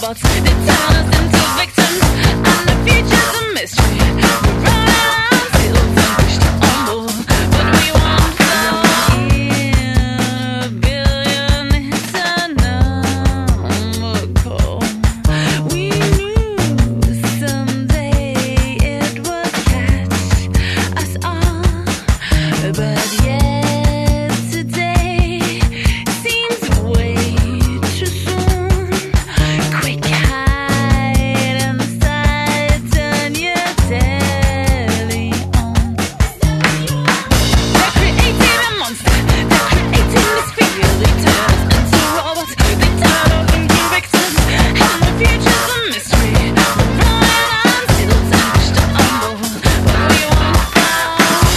robots. They turn us into victims, and the future's a mystery. We're running around till finished humble, but we won't fall. In a billion, it's a number call. We knew someday it would catch us all, but yesterday seems way too soon. Quick, hide inside, turn your telly on. They're creating a monster, they're creating this fear. They turn us into robots, they turn us into victims, and the future's a mystery. We're running on till finished humble, but we won't fall.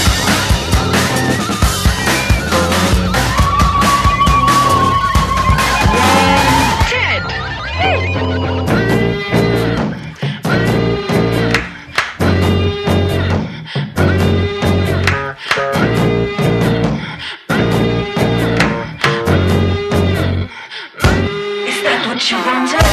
Ted! Is that what you wanted?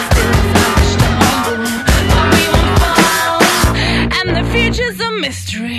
Future's a mystery.